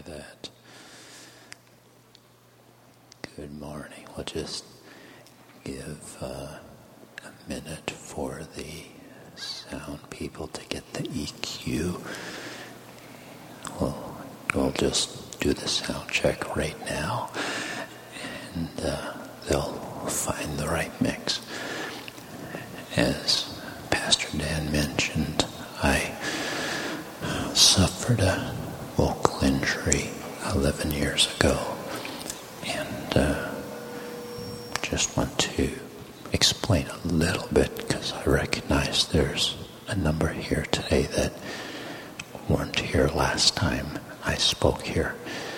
that. Good morning. We'll just give a minute for the sound people to get the EQ. We'll just do the sound check right now, and they'll find the right mix. As Pastor Dan mentioned, I suffered a vocal injury 11 years ago, and just want to explain a little bit because I recognize there's a number here today that weren't here last time I spoke here.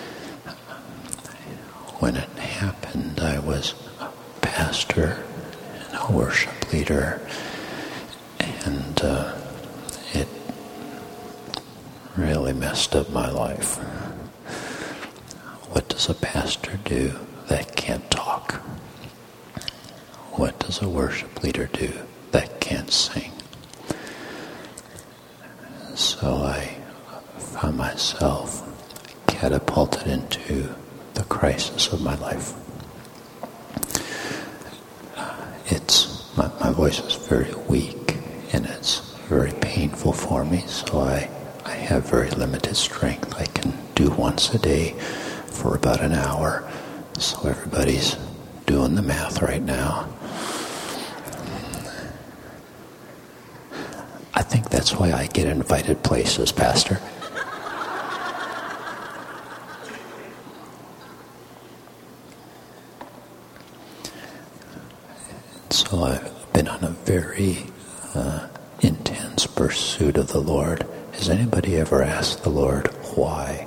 When it happened, I was a pastor and a worship leader, and it really messed up my life. What does a pastor do that can't talk? What does a worship leader do that can't sing? So I found myself catapulted into the crisis of my life. My voice is very weak, and it's very painful for me, so I have very limited strength. I can do once a day for about an hour, so everybody's doing the math right now. I think that's why I get invited places, Pastor. So I've been on a very intense pursuit of the Lord. Has anybody ever asked the Lord why?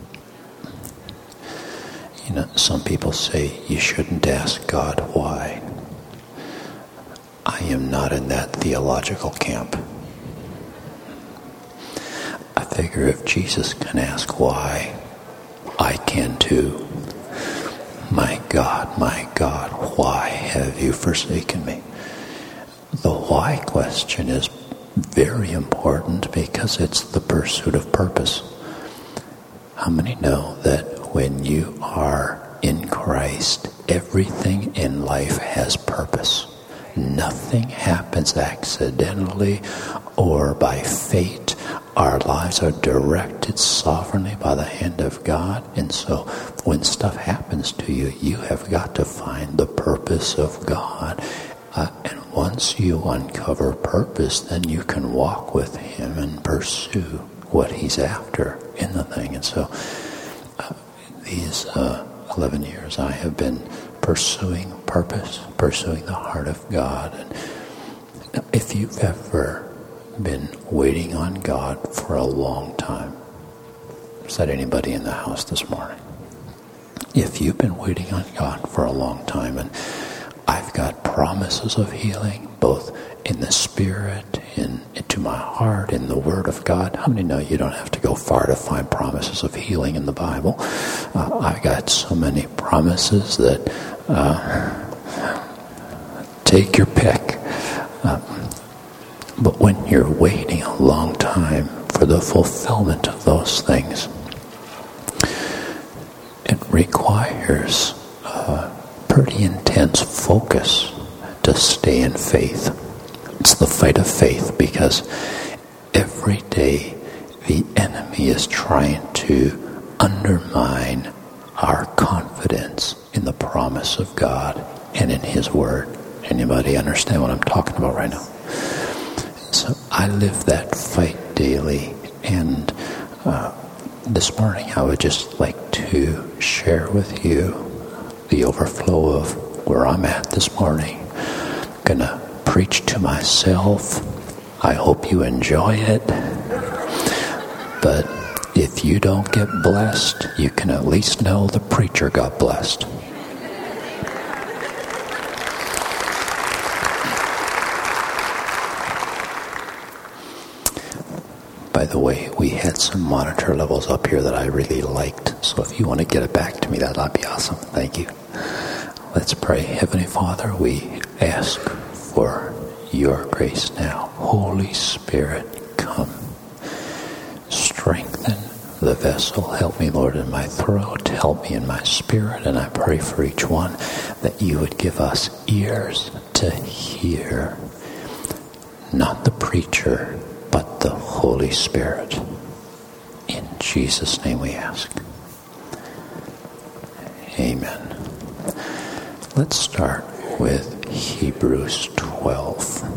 You know, some people say you shouldn't ask God why. I am not in that theological camp. I figure if Jesus can ask why, I can too. My God, why have you forsaken me? The why question is very important because it's the pursuit of purpose. How many know that when you are in Christ, everything in life has purpose? Nothing happens accidentally or by fate. Our lives are directed sovereignly by the hand of God. And so when stuff happens to you, you have got to find the purpose of God. And once you uncover purpose, then you can walk with Him and pursue what He's after in the thing. And so these 11 years I have been pursuing purpose, pursuing the heart of God. And if you've ever been waiting on God for a long time, is that anybody in the house this morning? If you've been waiting on God for a long time, and I've got promises of healing, both in the Spirit, into my heart, in the Word of God. How many know you don't have to go far to find promises of healing in the Bible? I've got so many promises that take your pick. But when you're waiting a long time for the fulfillment of those things, it requires pretty intense focus to stay in faith. It's the fight of faith, because every day the enemy is trying to undermine our confidence in the promise of God and in His Word. Anybody understand what I'm talking about right now? So I live that fight daily, and this morning I would just like to share with you the overflow of where I'm at this morning. I'm going to preach to myself. I hope you enjoy it. But if you don't get blessed, you can at least know the preacher got blessed. By the way, we had some monitor levels up here that I really liked. So if you want to get it back to me, that'd be awesome. Thank you. Let's pray. Heavenly Father, we ask for your grace now. Holy Spirit, come. Strengthen the vessel. Help me, Lord, in my throat. Help me in my spirit. And I pray for each one that you would give us ears to hear, not the preacher, but the Holy Spirit. In Jesus' name we ask. Amen. Let's start with Hebrews 12.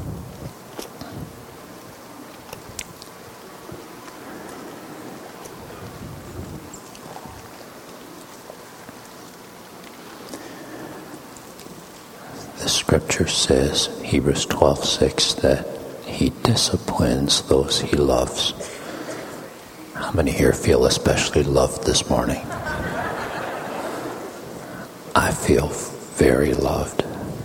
The scripture says, Hebrews 12:6, that he disciplines those he loves. How many here feel especially loved this morning? I feel very loved.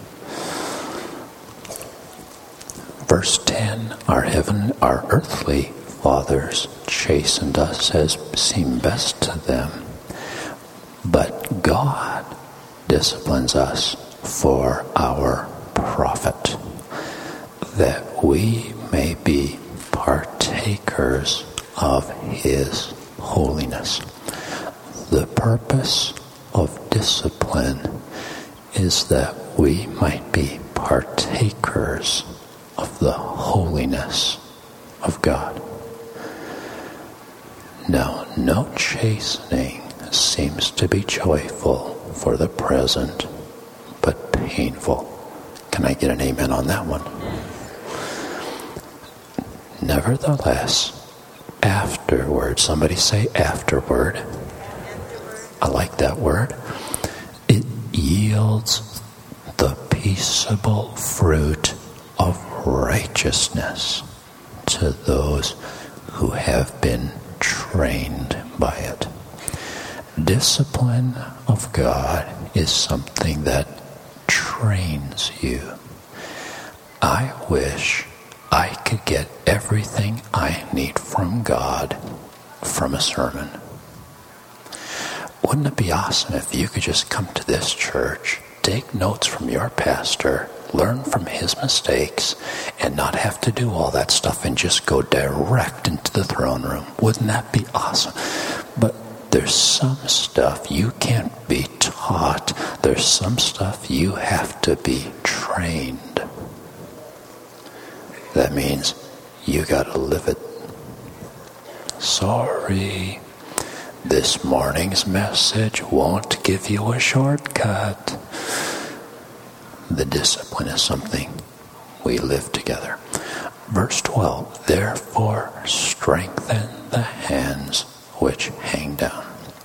Verse 10, our earthly fathers chastened us as seemed best to them, but God disciplines us for our profit, that we may be partakers of his holiness. The purpose of discipline is that we might be partakers of the holiness of God. Now, no chastening seems to be joyful for the present, but painful. Can I get an amen on that one? Nevertheless, afterward, somebody say afterward. I like that word. It yields the peaceable fruit of righteousness to those who have been trained by it. Discipline of God is something that trains you. I wish I could get everything I need from God from a sermon. Wouldn't it be awesome if you could just come to this church, take notes from your pastor, learn from his mistakes, and not have to do all that stuff and just go direct into the throne room? Wouldn't that be awesome? But there's some stuff you can't be taught. There's some stuff you have to be trained. That means you got to live it. Sorry, this morning's message won't give you a shortcut. The discipline is something we live together. Verse 12, therefore strengthen the hands which hang down.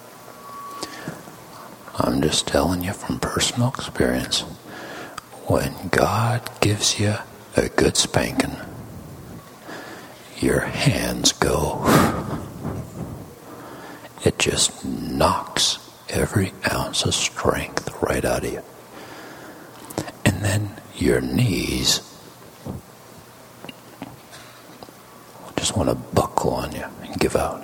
I'm just telling you from personal experience, when God gives you a good spanking, your hands go. It just knocks every ounce of strength right out of you. And then your knees just want to buckle on you and give out.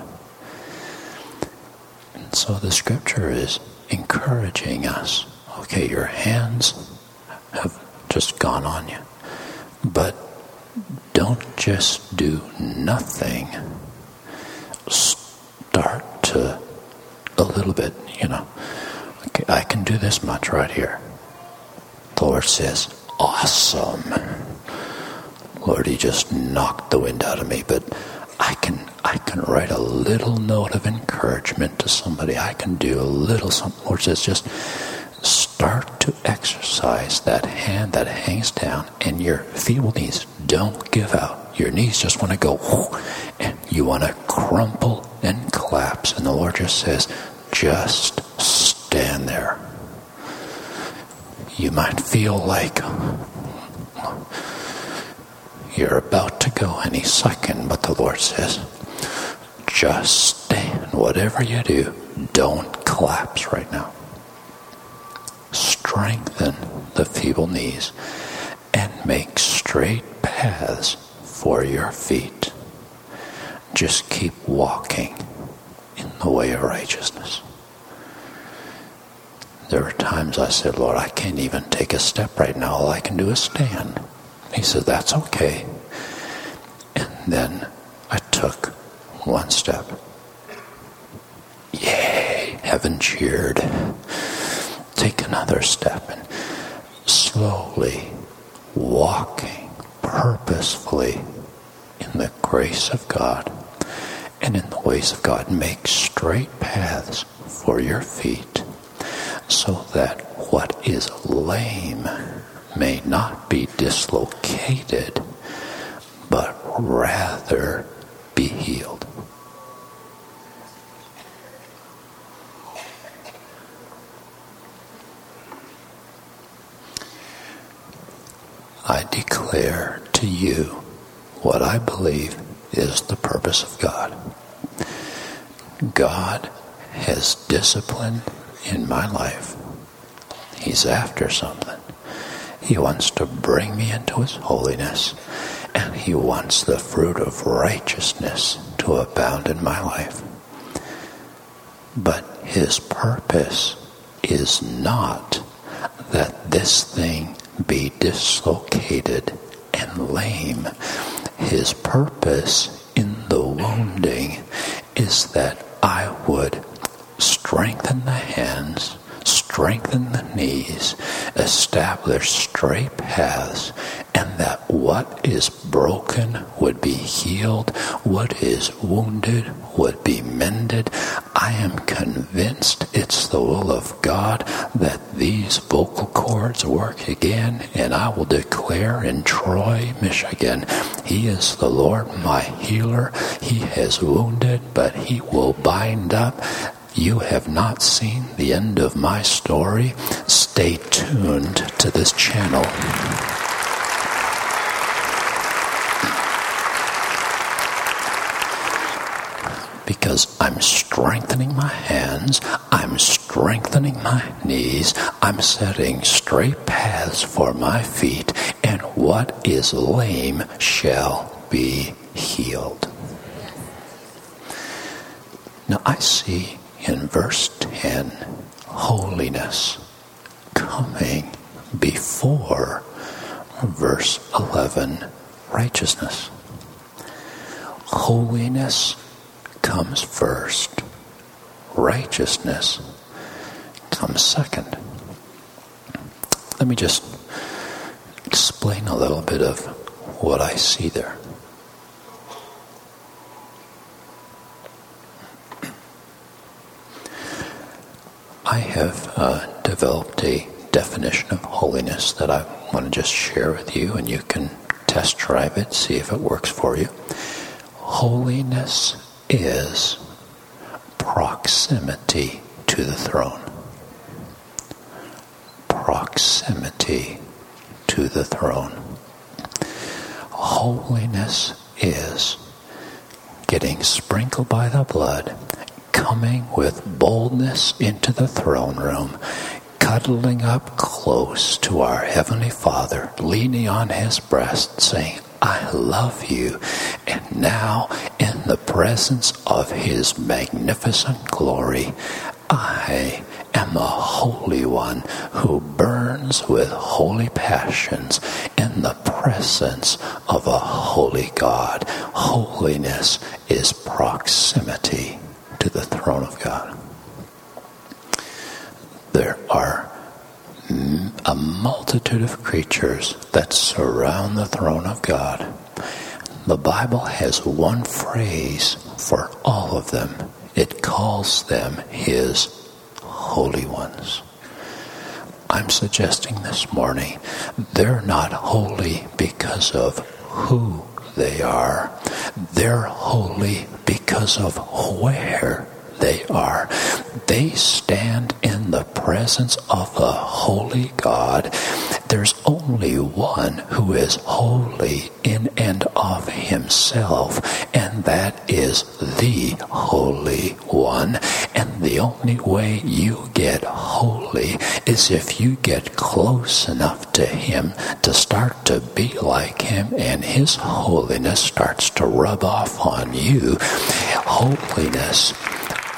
And so the scripture is encouraging us. Okay, your hands have just gone on you. But don't just do nothing. Start to a little bit, Okay, I can do this much right here. The Lord says, awesome. Lord, he just knocked the wind out of me, but I can write a little note of encouragement to somebody. I can do a little something. Lord says, just start to exercise that hand that hangs down, and your feeble knees don't give out. Your knees just want to go, and you want to crumple and collapse. And the Lord just says, just stand there. You might feel like you're about to go any second, but the Lord says, just stand. Whatever you do, don't collapse right now. Strengthen the feeble knees and make straight paths for your feet. Just keep walking in the way of righteousness. There were times I said, Lord, I can't even take a step right now. All I can do is stand. He said, that's okay. And then I took one step, heaven cheered. Take another step and slowly walking purposefully in the grace of God and in the ways of God. Make straight paths for your feet so that what is lame may not be dislocated, but rather be healed. I declare to you what I believe is the purpose of God. God has discipline in my life. He's after something. He wants to bring me into his holiness, and he wants the fruit of righteousness to abound in my life. But his purpose is not that this thing be dislocated and lame. His purpose in the wounding is that I would strengthen the hands, strengthen the knees, establish straight paths, and that what is broken would be healed, what is wounded would be mended. I am convinced it's the will of God that these vocal cords work again, and I will declare in Troy, Michigan, he is the Lord my healer. He has wounded, but he will bind up. You have not seen the end of my story. Stay tuned to this channel. Because I'm strengthening my hands, I'm strengthening my knees, I'm setting straight paths for my feet, and what is lame shall be healed. Now I see in verse 10, holiness coming before verse 11, righteousness. Holiness comes first. Righteousness comes second. Let me just explain a little bit of what I see there. I have developed a definition of holiness that I want to just share with you, and you can test drive it, see if it works for you. Holiness is proximity to the throne. Proximity to the throne. Holiness is getting sprinkled by the blood, coming with boldness into the throne room, cuddling up close to our Heavenly Father, leaning on his breast, saying, I love you. And now, in the presence of his magnificent glory, I am the Holy One who burns with holy passions in the presence of a holy God. Holiness is proximity to the throne of God. There are a multitude of creatures that surround the throne of God. The Bible has one phrase for all of them. It calls them his holy ones. I'm suggesting this morning they're not holy because of who they are. They're holy because of where they are. They stand in the presence of a holy God. There's only one who is holy in and of himself, and that is the Holy One. And the only way you get holy is if you get close enough to him to start to be like him, and his holiness starts to rub off on you. Holiness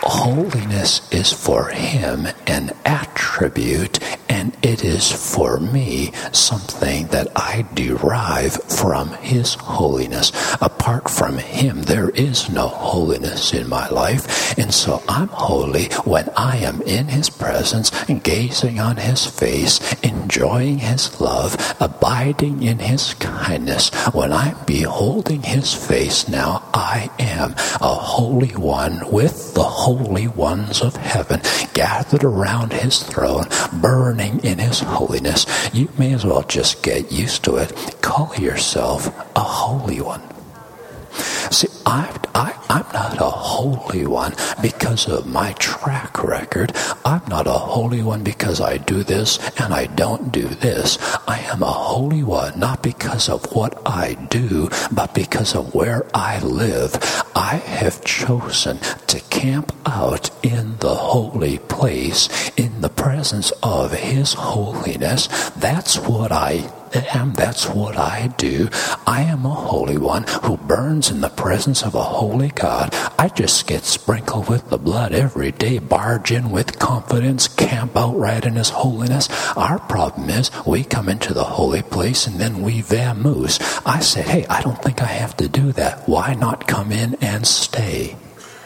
Holiness is for him an attribute, and it is for me something that I derive from his holiness. Apart from him, there is no holiness in my life, and so I'm holy when I am in his presence, gazing on his face, enjoying his love, abiding in his kindness. When I'm beholding his face now, I am a holy one with the holy ones of heaven, gathered around his throne, burning in his holiness. You may as well just get used to it. Call yourself a holy one. See, I'm not a holy one because of my track record. I'm not a holy one because I do this and I don't do this. I am a holy one not because of what I do, but because of where I live. I have chosen to camp out in the holy place, in the presence of his holiness. That's what I am. That's what I do. I am a holy one who burns in the presence of a holy God. I just get sprinkled with the blood every day, barge in with confidence, camp out right in his holiness. Our problem is we come into the holy place and then we vamoose. I said, hey, I don't think I have to do that. Why not come in and stay?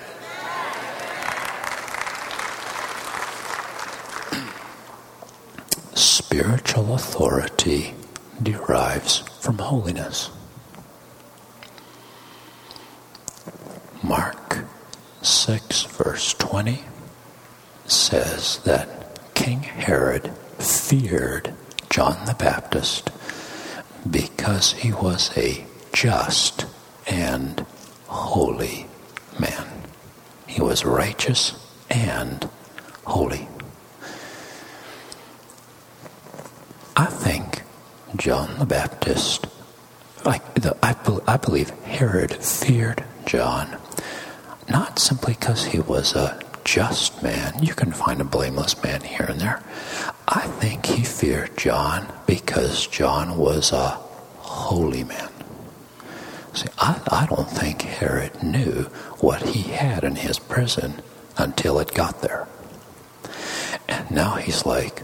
Spiritual authority derives from holiness. Mark 6 verse 20 says that King Herod feared John the Baptist because he was a just and holy man. He was righteous and holy. I think John the Baptist, I believe Herod feared John, not simply because he was a just man. You can find a blameless man here and there. I think he feared John because John was a holy man. See, I don't think Herod knew what he had in his prison until it got there. And now he's like,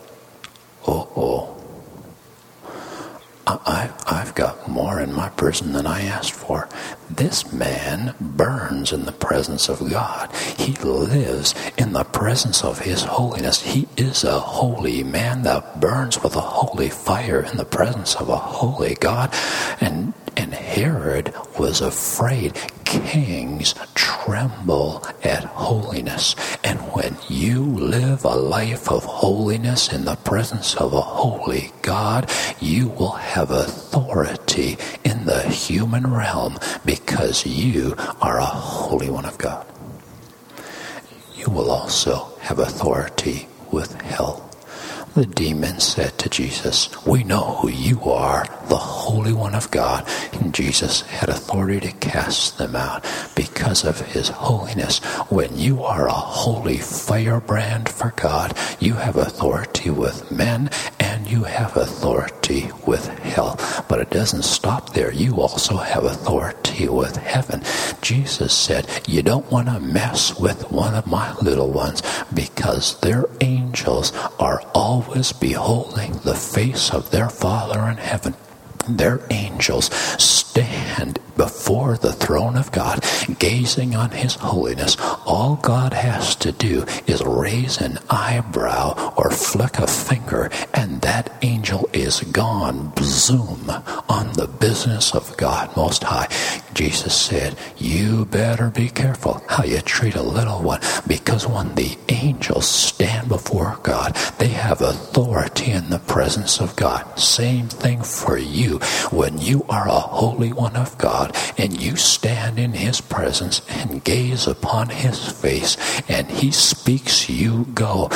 I've got more in my prison than I asked for. This man burns in the presence of God. He lives in the presence of his holiness. He is a holy man that burns with a holy fire in the presence of a holy God. And Herod was afraid. Kings tremble at holiness. And when you live a life of holiness in the presence of a holy God, you will have authority in the human realm because you are a holy one of God. You will also have authority with hell. The demons said to Jesus, we know who you are, the Holy One of God. And Jesus had authority to cast them out because of his holiness. When you are a holy firebrand for God, you have authority with men and you have authority with hell. But it doesn't stop there. You also have authority with heaven. Jesus said, you don't want to mess with one of my little ones because their angels are always beholding the face of their Father in heaven. Their angels stand before the throne of God, gazing on his holiness. All God has to do is raise an eyebrow or flick a finger, and that angel is gone, zoom, on the business of God Most High. Jesus said, you better be careful how you treat a little one, because when the angels stand before God, they have authority in the presence of God. Same thing for you. When you are a holy one of God, and you stand in his presence and gaze upon his face, and he speaks, you go.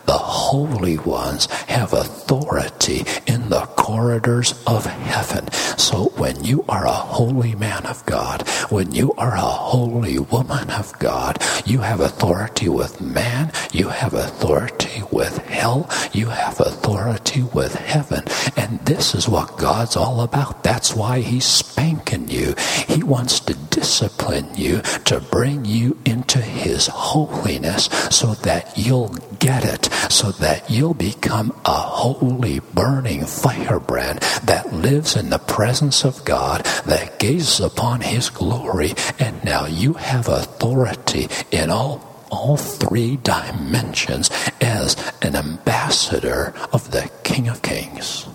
The holy ones have authority in the corridors of heaven. So when you are a holy man of God, when you are a holy woman of God, you have authority with man, you have authority with hell, you have authority with heaven. And this is what God's all about. That's why he's spanking you. He wants to discipline you to bring you into his holiness so that you'll get it, so that you'll become a holy burning firebrand that lives in the presence of God, that gazes upon his glory. And now you have authority in all three dimensions as an ambassador of the King of Kings.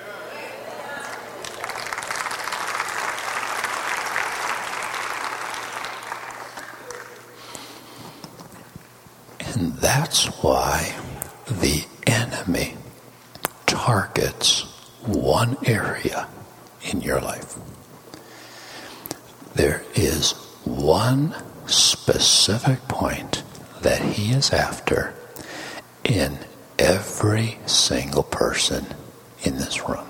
And that's why the enemy targets one area in your life. There is one specific point that he is after in every single person in this room.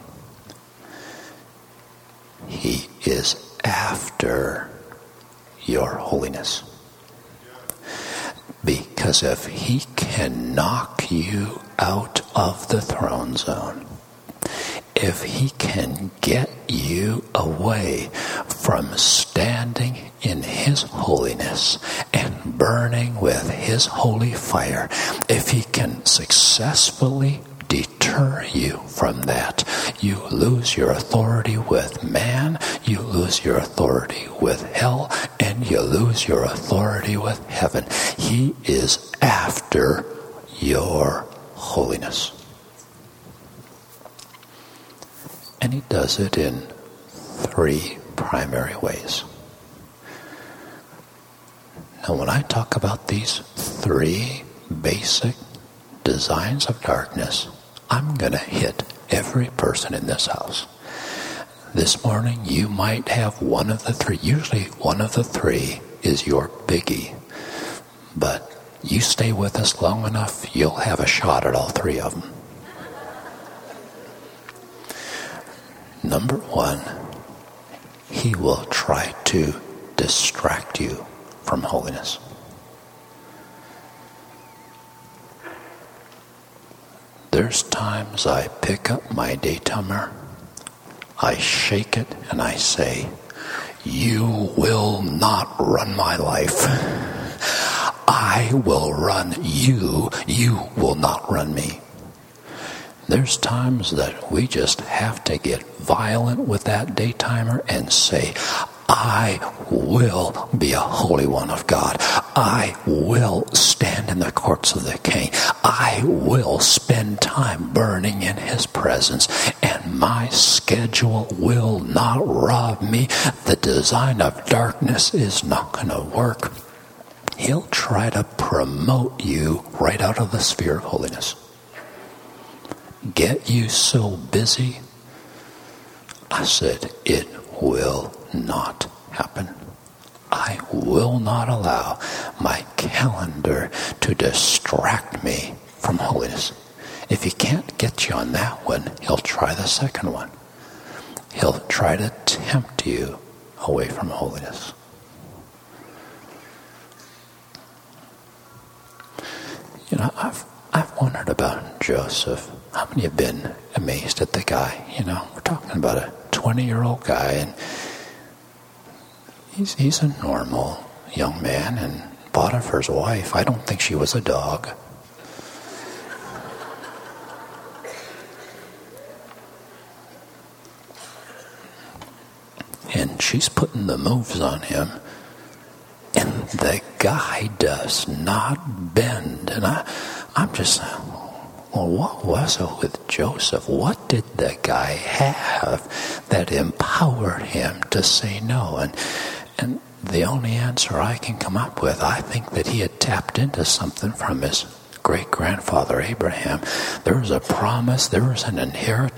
He is after your holiness. Because if he can knock you out of the throne zone, if he can get you away from standing in his holiness and burning with his holy fire, if he can successfully deter you from that, you lose your authority with man, you lose your authority with hell, and you lose your authority with heaven. He is after your holiness. And he does it in three primary ways. Now, when I talk about these three basic designs of darkness, I'm going to hit every person in this house. This morning, you might have one of the three. Usually, one of the three is your biggie. But you stay with us long enough, you'll have a shot at all three of them. Number one, he will try to distract you from holiness. There's times I pick up my daytimer, I shake it, and I say, "You will not run my life. I will run you. You will not run me." There's times that we just have to get violent with that daytimer and say, "I will be a holy one of God. I will stand in the courts of the King. I will spend time burning in his presence, and my schedule will not rob me. The design of darkness is not going to work." He'll try to promote you right out of the sphere of holiness. Get you so busy. I said, it will not happen. I will not allow my calendar to distract me from holiness. If he can't get you on that one, he'll try the second one. He'll try to tempt you away from holiness. You know, I've wondered about Joseph. How many have been amazed at the guy? You know, we're talking about a 20-year-old guy, and he's a normal young man, and Potiphar's wife, I don't think she was a dog. And she's putting the moves on him, and the guy does not bend. And I'm just, well, what was it with Joseph? What did the guy have that empowered him to say no? And the only answer I can come up with, I think that he had tapped into something from his great-grandfather Abraham. There was a promise, there was an inheritance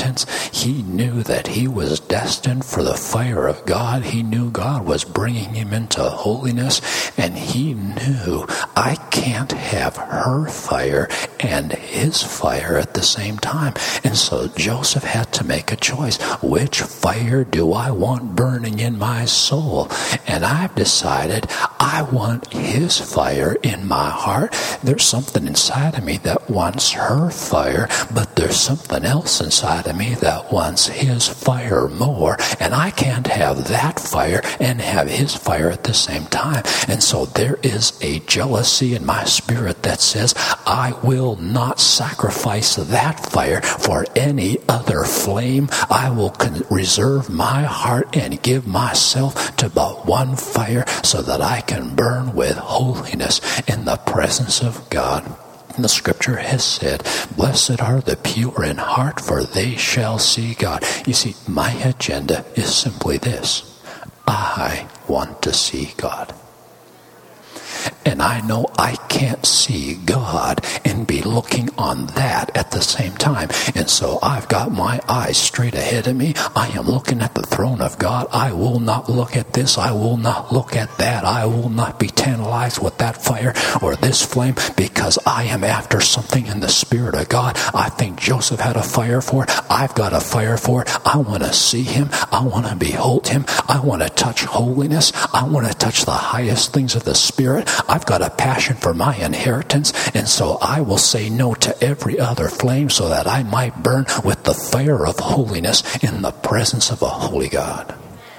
inheritance. He knew that he was destined for the fire of God. He knew God was bringing him into holiness, and he knew, I can't have her fire and his fire at the same time. And so Joseph had to make a choice. Which fire do I want burning in my soul? And I've decided I want his fire in my heart. There's something inside of me that wants her fire, but there's something else inside of me that wants his fire more. And I can't have that fire and have his fire at the same time. And so there is a jealousy in my spirit that says, I will not sacrifice that fire for any other flame. I will reserve my heart and give myself to but one fire so that I can burn with holiness in the presence of God. The scripture has said, blessed are the pure in heart, for they shall see God. You see, my agenda is simply this. I want to see God. And I know I can't see God and be looking on that at the same time. And so I've got my eyes straight ahead of me. I am looking at the throne of God. I will not look at this. I will not look at that. I will not be tantalized with that fire or this flame, because I am after something in the Spirit of God. I think Joseph had a fire for it. I've got a fire for it. I want to see him. I want to behold him. I want to touch holiness. I want to touch the highest things of the Spirit. I've got a passion for my inheritance, and so I will say no to every other flame so that I might burn with the fire of holiness in the presence of a holy God.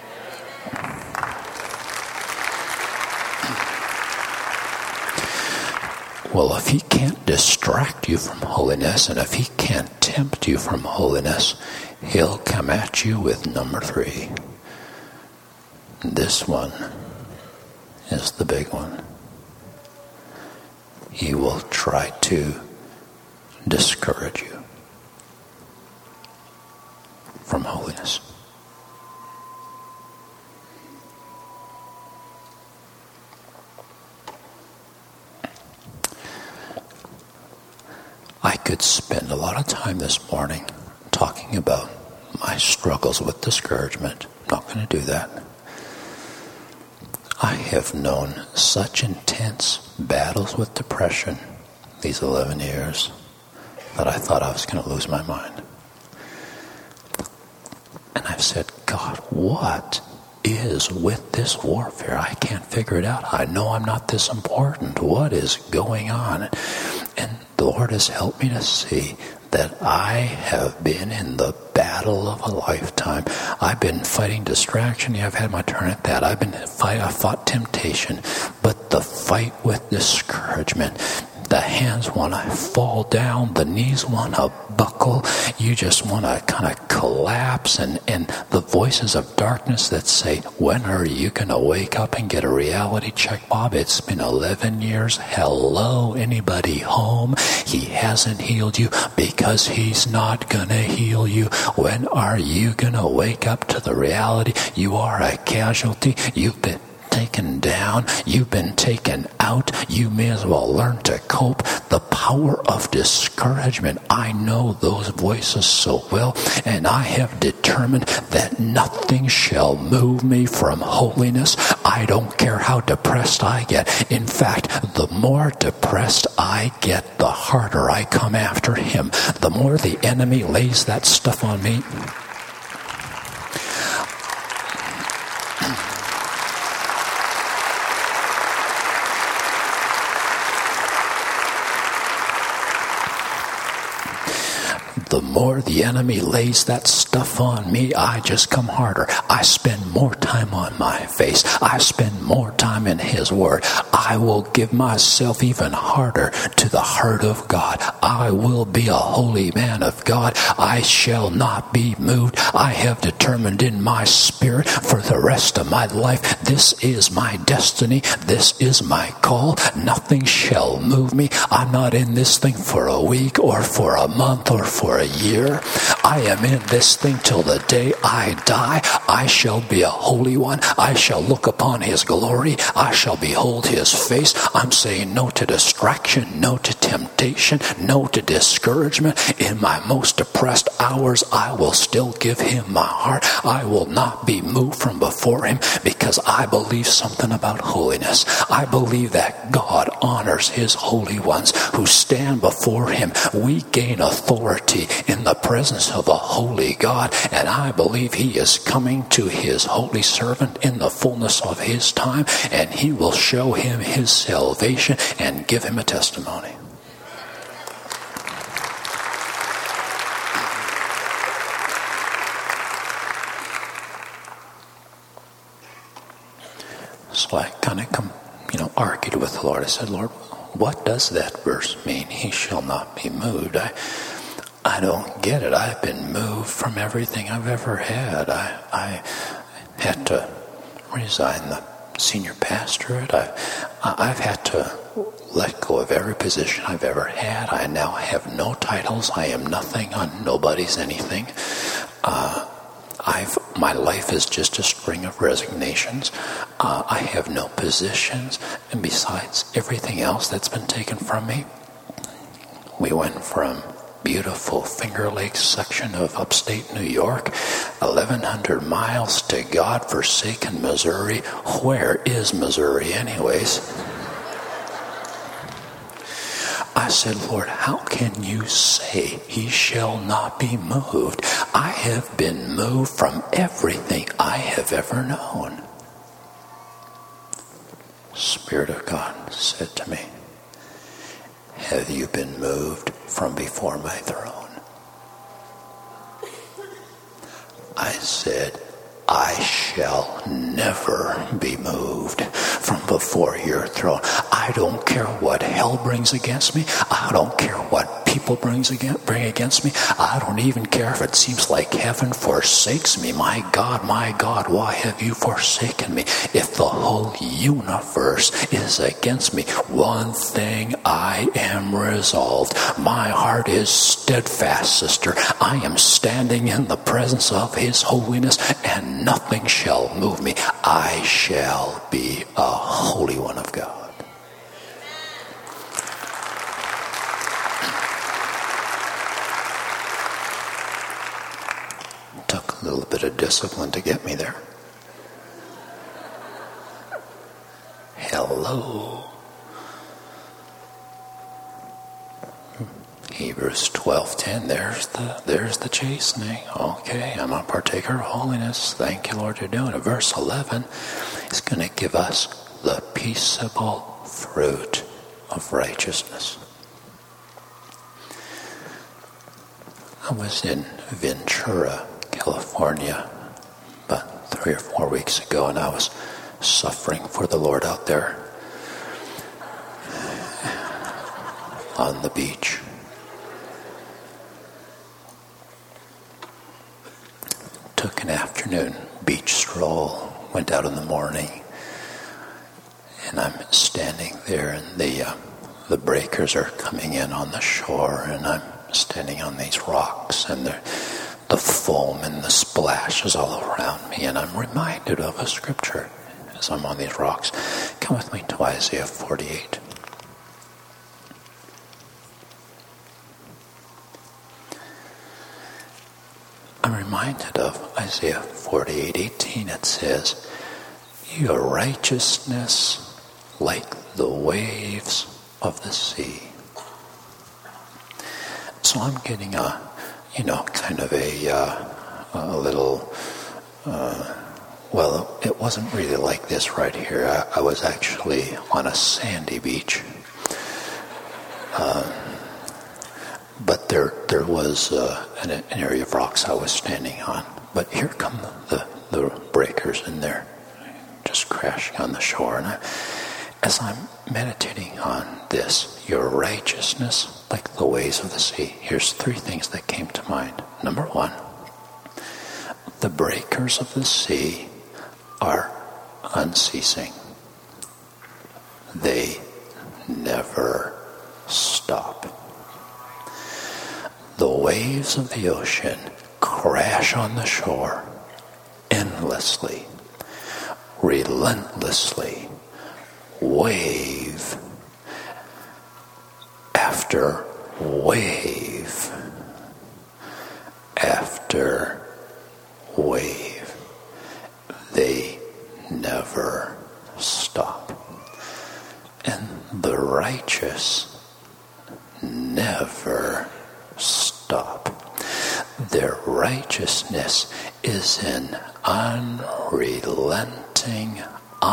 Well, if he can't distract you from holiness, and if he can't tempt you from holiness, he'll come at you with number 3. This one is the big one. He will try to discourage you from holiness. I could spend a lot of time this morning talking about my struggles with discouragement. I'm not going to do that. I have known such intense battles with depression these 11 years that I thought I was going to lose my mind. And I've said, God, what is with this warfare? I can't figure it out. I know I'm not this important. What is going on? And the Lord has helped me to see that I have been in the battle of a lifetime. I've been fighting distraction. Yeah, I've had my turn at that. I fought temptation. But the fight with discouragement, the hands want to fall down, the knees want to buckle, you just want to kind of collapse, and the voices of darkness that say, when are you going to wake up and get a reality check, Bob? It's been 11 years. Hello, anybody home? He hasn't healed you because he's not going to heal you. When are you going to wake up to the reality? You are a casualty. You've been taken down. You've been taken out. You may as well learn to cope. The power of discouragement. I know those voices so well, and I have determined that nothing shall move me from holiness. I don't care how depressed I get. In fact, the more depressed I get, the harder I come after him. The more the enemy lays that stuff on me. The more the enemy lays that stuff on me, I just come harder. I spend more time on my face. I spend more time in his word. I will give myself even harder to the heart of God. I will be a holy man of God. I shall not be moved. I have determined in my spirit for the rest of my life, this is my destiny. This is my call. Nothing shall move me. I'm not in this thing for a week or for a month or for a year. I am in this thing till the day I die. I shall be a holy one. I shall look upon his glory. I shall behold his face. I'm saying no to distraction, no to temptation, no to discouragement. In my most depressed hours, I will still give him my heart. I will not be moved from before him because I believe something about holiness. I believe that God honors his holy ones who stand before him. We gain authority in the presence of a holy God, and I believe he is coming to his holy servant in the fullness of his time, and he will show him his salvation and give him a testimony. So I kind of argued with the Lord. I said, Lord, what does that verse mean? He shall not be moved. I don't get it. I've been moved from everything I've ever had. I had to resign the senior pastorate. I've had to let go of every position I've ever had. I now have no titles. I am nothing on nobody's anything. My life is just a string of resignations. I have no positions, and besides everything else that's been taken from me, we went from beautiful Finger Lakes section of upstate New York, 1,100 miles to God-forsaken Missouri. Where is Missouri anyways? I said, Lord, how can you say he shall not be moved? I have been moved from everything I have ever known. Spirit of God said to me, have you been moved from before my throne? I said, I shall never be moved from before your throne. I don't care what hell brings against me. I don't care what people bring against me. I don't even care if it seems like heaven forsakes me. My God, why have you forsaken me? If the whole universe is against me, one thing I am resolved. My heart is steadfast, sister. I am standing in the presence of his holiness, and nothing shall move me. I shall be a holy one of God. Took a little bit of discipline to get me there. Hello. Hebrews 12:10. There's the chastening. Okay, I'm a partaker of holiness. Thank you, Lord, you're doing it. Verse 11 is going to give us the peaceable fruit of righteousness. I was in Ventura, California, about 3 or 4 weeks ago, and I was suffering for the Lord out there on the beach. Took an afternoon beach stroll, went out in the morning, and I'm standing there, and the breakers are coming in on the shore, and I'm standing on these rocks, and the foam and the splash is all around me, and I'm reminded of a scripture as I'm on these rocks. Come with me to Isaiah 48. I'm reminded of Isaiah 48:18. It says, your righteousness like the waves of the sea. So I'm getting kind of a little, well, it wasn't really like this right here. I was actually on a sandy beach. But there was an area of rocks I was standing on. But here come the breakers, and they're just crashing on the shore. And as I'm meditating on this, your righteousness like the waves of the sea, here's 3 things that came to mind. Number 1, the breakers of the sea are unceasing. They never stop. the waves of the ocean crash on the shore endlessly, relentlessly, wave after wave after wave. They never stop. And the righteous never stop. Their righteousness is an unrelenting,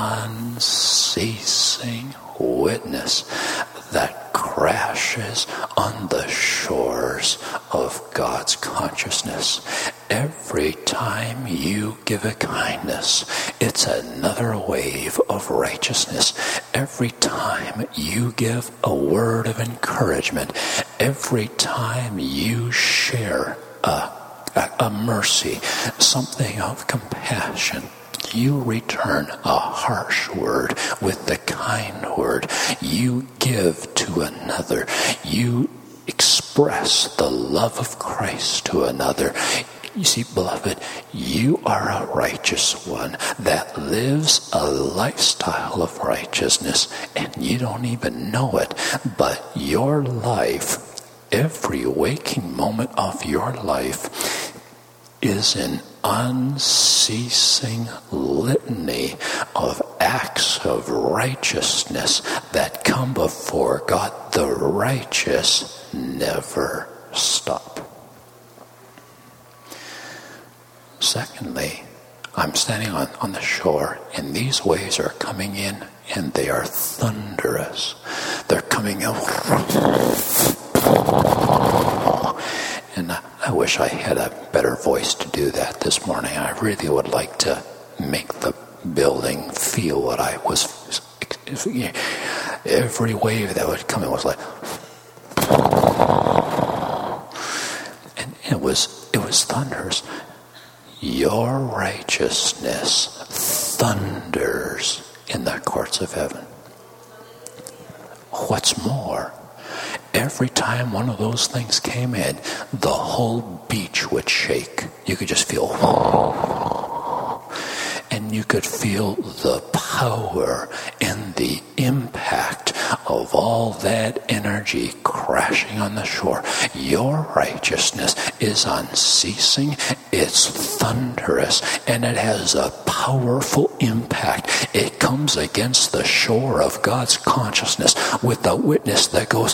unceasing witness that crashes on the shores of God's consciousness. Every time you give a kindness, it's another wave of righteousness. Every time you give a word of encouragement, every time you share a mercy, something of compassion, you return a harsh word with the kind word. You give to another. You express the love of Christ to another. You see, beloved, you are a righteous one that lives a lifestyle of righteousness, and you don't even know it, but your life, every waking moment of your life, is an unceasing litany of acts of righteousness that come before God. The righteous never stop. Secondly, I'm standing on the shore, and these waves are coming in, and they are thunderous. They're coming in. And I wish I had a better voice to do that this morning. I really would like to make the building feel what I was. Every wave that would come in was like, and it was thunders. Your righteousness thunders in the courts of heaven. What's more, every time one of those things came in, the whole beach would shake. You could just feel, and you could feel the power and the impact of all that energy crashing on the shore. Your righteousness is unceasing, it's thunderous, and it has a powerful impact. It comes against the shore of God's consciousness with a witness that goes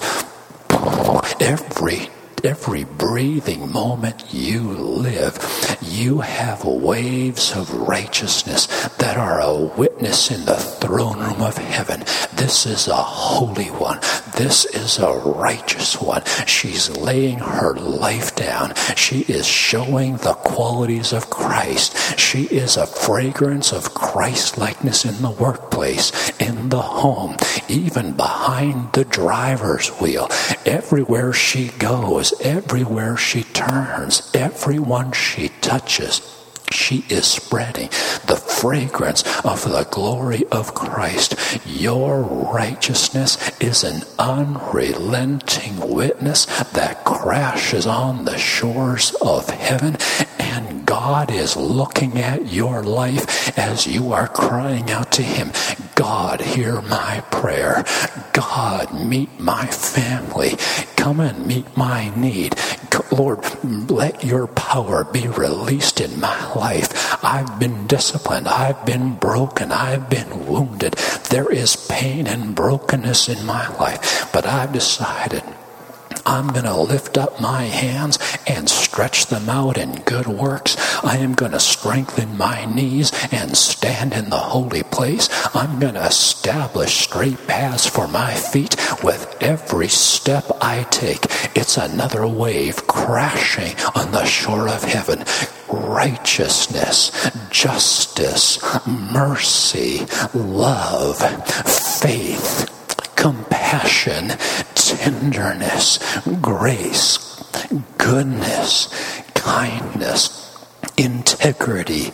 every breathing moment you live. You have waves of righteousness that are a witness in the throne room of heaven. This is a holy one. This is a righteous one. She's laying her life down. She is showing the qualities of Christ. She is a fragrance of Christ-likeness in the workplace, in the home, even behind the driver's wheel. Everywhere she goes, everywhere she turns, everyone she touches, she is spreading the fragrance of the glory of Christ. Your righteousness is an unrelenting witness that crashes on the shores of heaven, and God is looking at your life as you are crying out to Him. God, hear my prayer. God, meet my family. Come and meet my need. Lord, let your power be released in my life. I've been disciplined. I've been broken. I've been wounded. There is pain and brokenness in my life, but I've decided I'm going to lift up my hands and stretch them out in good works. I am going to strengthen my knees and stand in the holy place. I'm going to establish straight paths for my feet with every step I take. It's another wave crashing on the shore of heaven. Righteousness, justice, mercy, love, faith, compassion, tenderness, grace, goodness, kindness, integrity,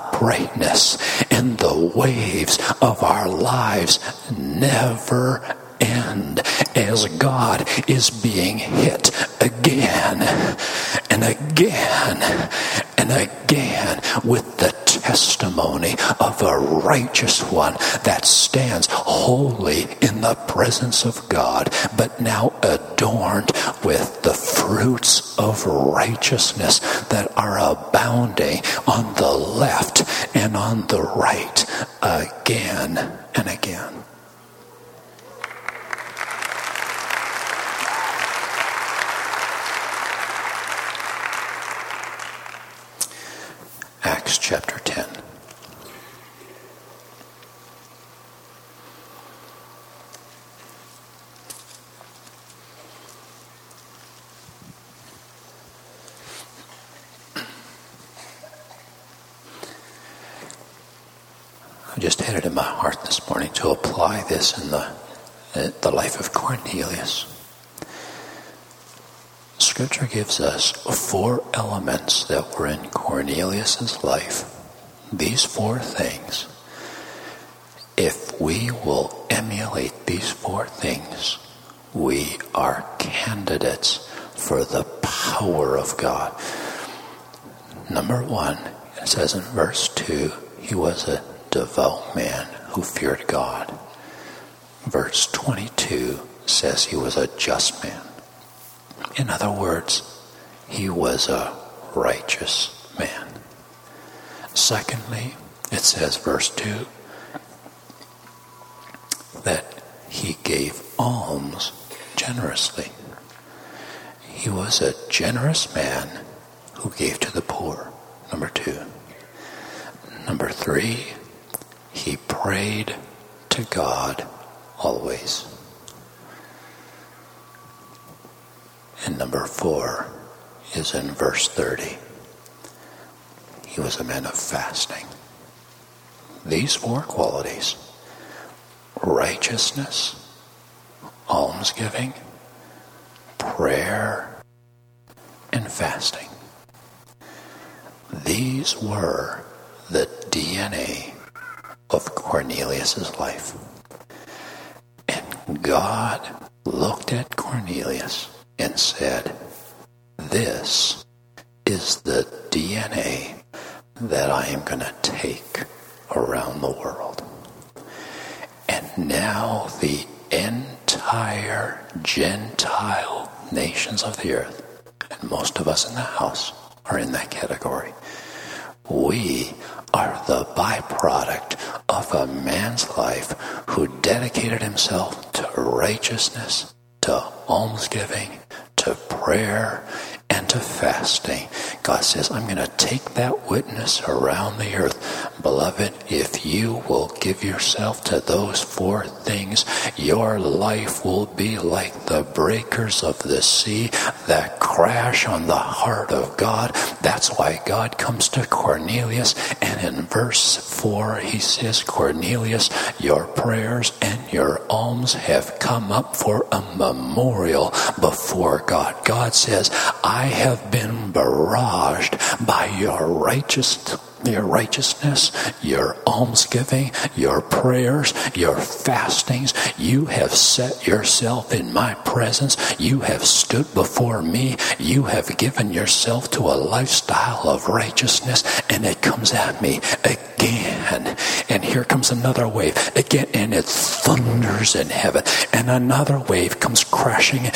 uprightness, and the waves of our lives never, end as God is being hit again and again and again with the testimony of a righteous one that stands holy in the presence of God, but now adorned with the fruits of righteousness that are abounding on the left and on the right again and again. Acts chapter 10. I just had it in my heart this morning to apply this in the life of Cornelius. Scripture gives us 4 elements that were in Cornelius' life. These 4 things. If we will emulate these 4 things, we are candidates for the power of God. Number 1, it says in verse 2, he was a devout man who feared God. Verse 22 says he was a just man. In other words, he was a righteous man. Secondly, it says, verse 2, that he gave alms generously. He was a generous man who gave to the poor. Number 2. Number 3, he prayed to God always. And number 4 is in verse 30. He was a man of fasting. These 4 qualities, righteousness, almsgiving, prayer, and fasting. These were the DNA of Cornelius' life. And God looked at Cornelius and said, this is the DNA that I am going to take around the world. And now the entire Gentile nations of the earth, and most of us in the house are in that category. We are the byproduct of a man's life who dedicated himself to righteousness, to almsgiving, to prayer, and to fasting. God says, I'm going to take that witness around the earth. Beloved, if you will give yourself to those 4 things, your life will be like the breakers of the sea that crash on the heart of God. That's why God comes to Cornelius, and in verse 4 he says, Cornelius, your prayers and your alms have come up for a memorial before God. God says, I have been barraged by your righteousness, your almsgiving, your prayers, your fastings. You have set yourself in my presence. You have stood before me. You have given yourself to a lifestyle of righteousness, and it comes at me again. And here comes another wave again, and it thunders in heaven, and another wave comes crashing.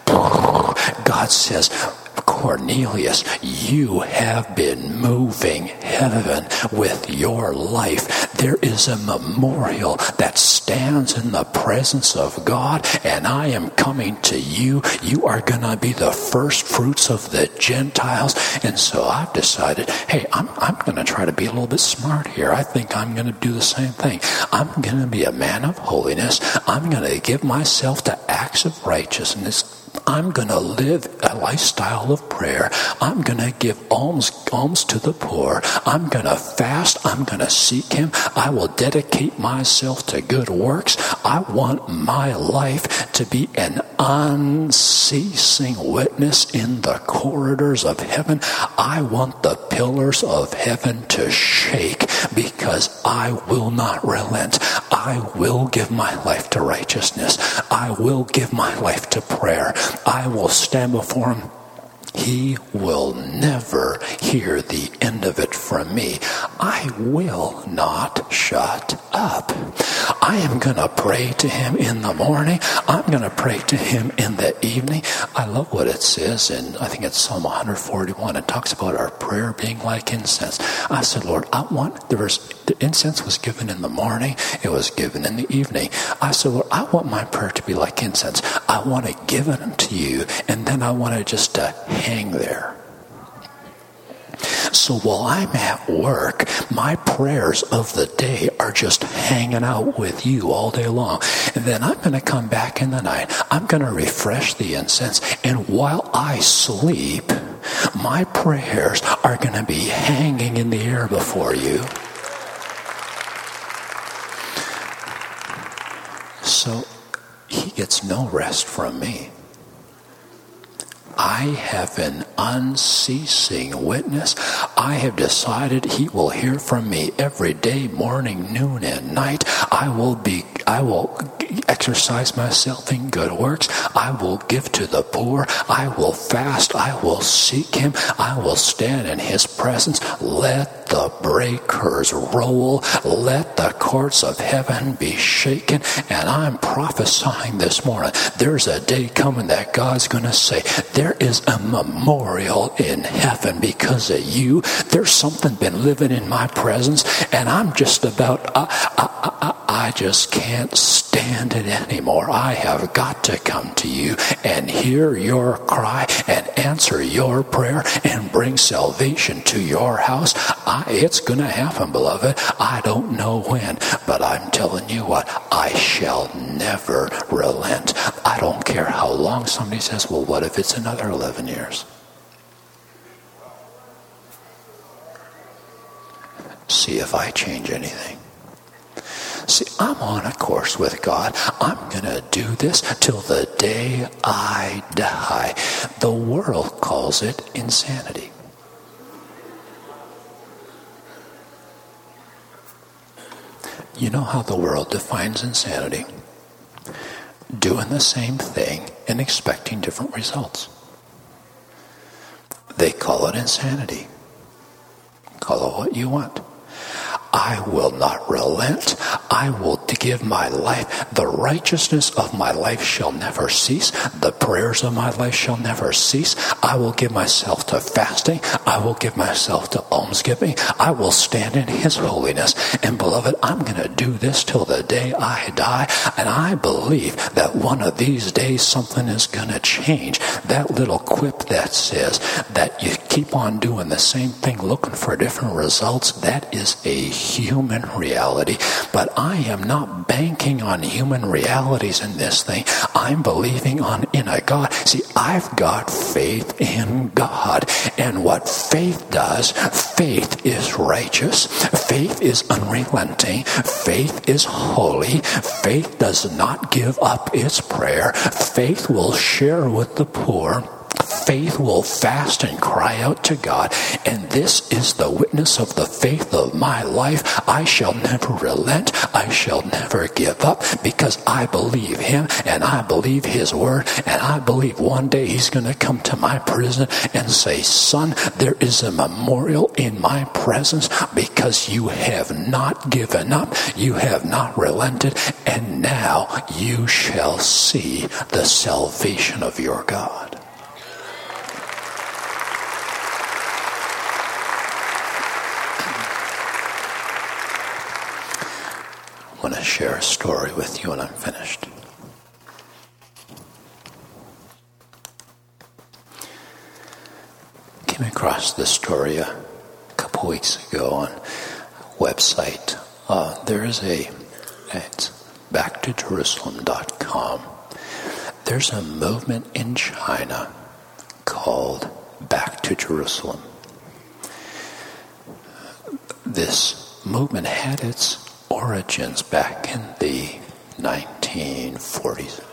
God says, Cornelius, you have been moving heaven with your life. There is a memorial that stands in the presence of God, and I am coming to you. You are going to be the first fruits of the Gentiles. And so I've decided, hey, I'm going to try to be a little bit smart here. I think I'm going to do the same thing. I'm going to be a man of holiness. I'm going to give myself to acts of righteousness. I'm going to live a lifestyle of prayer. I'm going to give alms to the poor. I'm going to fast. I'm going to seek him. I will dedicate myself to good works. I want my life to be an unceasing witness in the corridors of heaven. I want the pillars of heaven to shake because I will not relent. I will give my life to righteousness. I will give my life to prayer. I will stand before him. He will never hear the end of it from me. I will not shut up. I am going to pray to him in the morning. I'm going to pray to him in the evening. I love what it says in, I think it's Psalm 141. It talks about our prayer being like incense. I said, Lord, the incense was given in the morning. It was given in the evening. I said, Lord, I want my prayer to be like incense. I want to give it unto you, and then I want it just to hang there. So while I'm at work, my prayers of the day are just hanging out with you all day long. And then I'm going to come back in the night. I'm going to refresh the incense. And while I sleep, my prayers are going to be hanging in the air before you. So he gets no rest from me. I have an unceasing witness. I have decided he will hear from me every day, morning, noon, and night. I will exercise myself in good works. I will give to the poor. I will fast. I will seek him. I will stand in his presence. Let the breakers roll. Let the courts of heaven be shaken. And I'm prophesying this morning, there's a day coming that God's going to say, there is a memorial in heaven because of you. There's something been living in my presence, and I'm just about, I just can't stand it anymore. I have got to come to you and hear your cry and answer your prayer and bring salvation to your house. It's going to happen, beloved. I don't know when, but I'm telling you what, I shall never relent. I don't care how long. Somebody says, well, what if it's another 11 years? See if I change anything. See, I'm on a course with God. I'm going to do this till the day I die. The world calls it insanity. You know how the world defines insanity? Doing the same thing and expecting different results. They call it insanity. Call it what you want. I will not relent. I will give my life. The righteousness of my life shall never cease. The prayers of my life shall never cease. I will give myself to fasting. I will give myself to almsgiving. I will stand in his holiness. And beloved, I'm going to do this till the day I die. And I believe that one of these days something is going to change. That little quip that says that you keep on doing the same thing looking for different results, that is a human reality. But I am not banking on human realities in this thing. I'm believing in a God. See, I've got faith in God. And what faith does, faith is righteous. Faith is unrelenting. Faith is holy. Faith does not give up its prayer. Faith will share with the poor. Faith will fast and cry out to God. And this is the witness of the faith of my life. I shall never relent. I shall never give up because I believe him and I believe his word. And I believe one day he's going to come to my prison and say, son, there is a memorial in my presence because you have not given up. You have not relented. And now you shall see the salvation of your God. I want to share a story with you and I'm finished. Came across this story a couple weeks ago on a website. It's backtojerusalem.com. There's a movement in China called Back to Jerusalem. This movement had its origins back in the 1940s.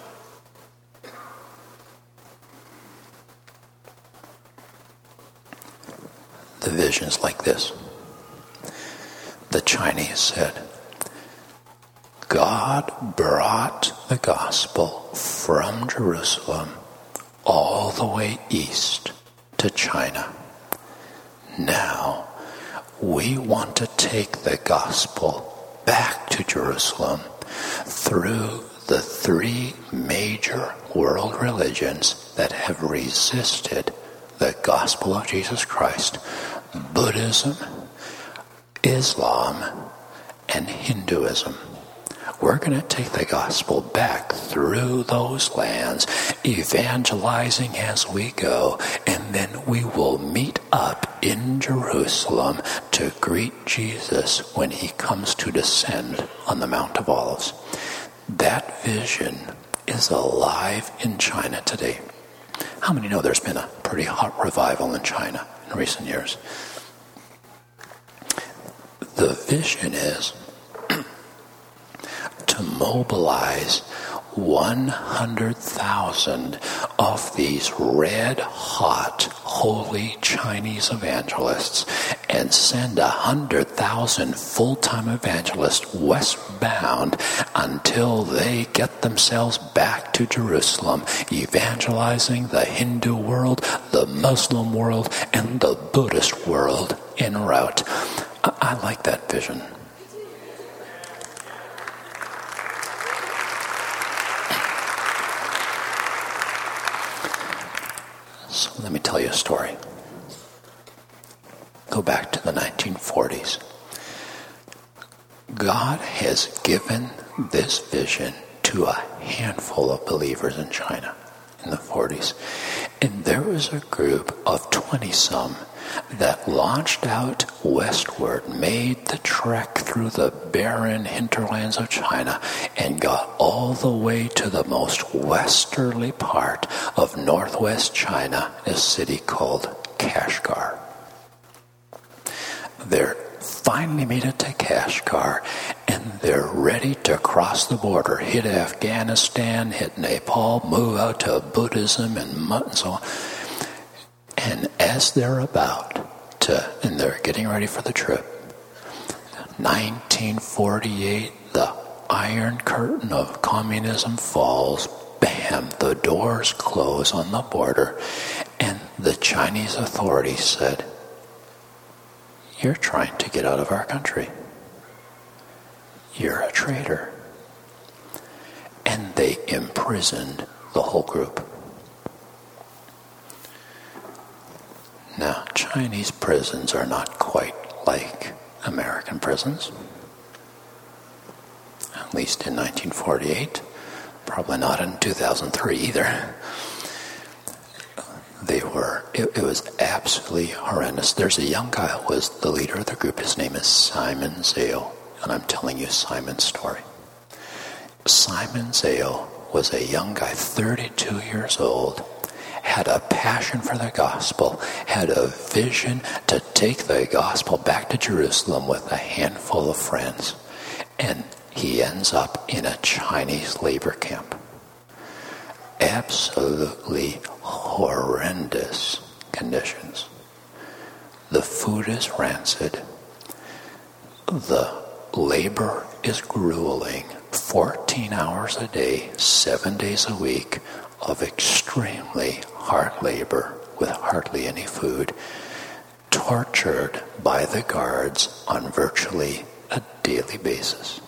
The vision's like this. The Chinese said, God brought the gospel from Jerusalem all the way east to China. Now, we want to take the gospel back to Jerusalem through the three major world religions that have resisted the gospel of Jesus Christ: Buddhism, Islam, and Hinduism. We're going to take the gospel back through those lands, evangelizing as we go, and then we will meet up in Jerusalem to greet Jesus when he comes to descend on the Mount of Olives. That vision is alive in China today. How many know there's been a pretty hot revival in China in recent years? The vision is to mobilize 100,000 of these red-hot, holy Chinese evangelists and send 100,000 full-time evangelists westbound until they get themselves back to Jerusalem, evangelizing the Hindu world, the Muslim world, and the Buddhist world en route. I like that vision. So let me tell you a story. Go back to the 1940s. God has given this vision to a handful of believers in China in the 40s. And there was a group of 20-some that launched out westward, made the trek through the barren hinterlands of China, and got all the way to the most westerly part of northwest China, a city called Kashgar. They're finally made it to Kashgar, and they're ready to cross the border, hit Afghanistan, hit Nepal, move out to Buddhism and so on. And as they're about to, and they're getting ready for the trip, 1948, the Iron Curtain of communism falls. Bam, the doors close on the border, and the Chinese authorities said, "You're trying to get out of our country. You're a traitor." And they imprisoned the whole group. Now, Chinese prisons are not quite like American prisons, at least in 1948. Probably not in 2003 either. It was absolutely horrendous. There's a young guy who was the leader of the group. His name is Simon Zhao, and I'm telling you Simon's story. Simon Zhao was a young guy, 32 years old, had a passion for the gospel, had a vision to take the gospel back to Jerusalem with a handful of friends. And he ends up in a Chinese labor camp. Absolutely horrendous conditions. The food is rancid. The labor is grueling. 14 hours a day, 7 days a week of extremely hard labor with hardly any food. Tortured by the guards on virtually a daily basis.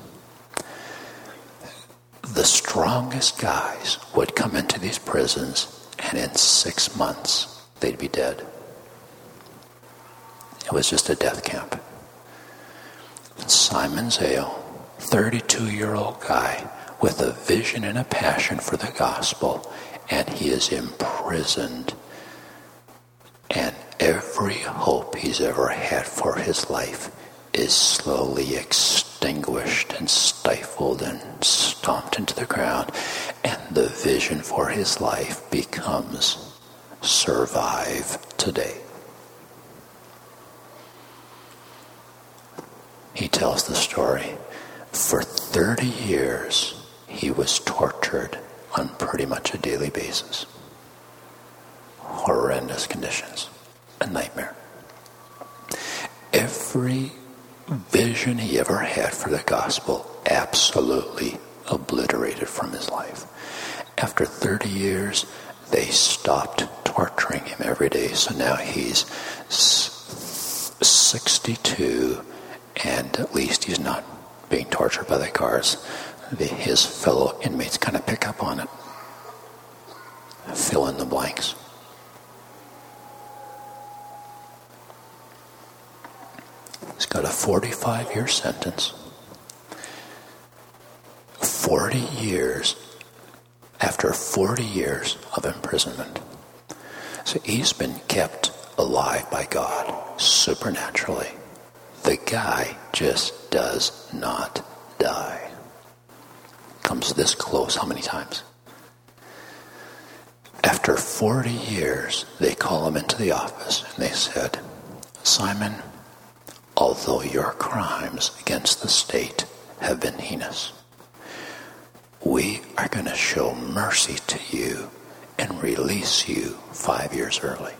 The strongest guys would come into these prisons, and in 6 months, they'd be dead. It was just a death camp. And Simon Zhao, 32-year-old guy with a vision and a passion for the gospel, and he is imprisoned. And every hope he's ever had for his life is slowly extinguished and stifled and stomped into the ground, and the vision for his life becomes survive today. He tells the story. For 30 years, he was tortured on pretty much a daily basis. Horrendous conditions. A nightmare. Every vision he ever had for the gospel absolutely obliterated from his life. After 30 years, they stopped torturing him every day. So now he's 62, and at least he's not being tortured by the guards. His fellow inmates kind of pick up on it. Fill in the blanks. He's got a 45-year sentence. 40 years after 40 years of imprisonment. So he's been kept alive by God supernaturally. The guy just does not die. Comes this close how many times? After 40 years, they call him into the office and they said, Simon, although your crimes against the state have been heinous, we are going to show mercy to you and release you 5 years early.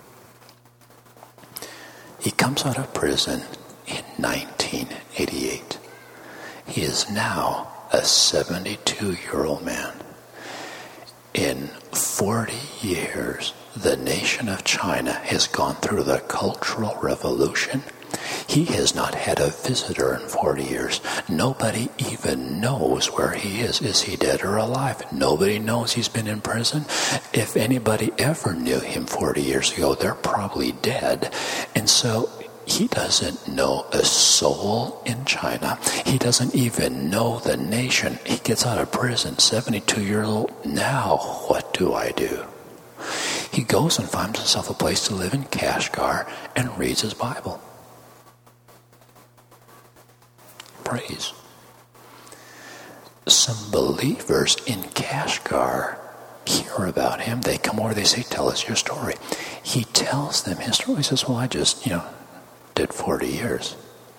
He comes out of prison in 1988. He is now a 72-year-old man. In 40 years, the nation of China has gone through the Cultural Revolution. He has not had a visitor in 40 years. Nobody even knows where he is. Is he dead or alive? Nobody knows he's been in prison. If anybody ever knew him 40 years ago, they're probably dead. And so he doesn't know a soul in China. He doesn't even know the nation. He gets out of prison, 72-year-old. Now, what do I do? He goes and finds himself a place to live in Kashgar and reads his Bible. Praise. Some believers in Kashgar hear about him. They come over, they say, tell us your story. He tells them his story. He says, well, I just, did 40 years.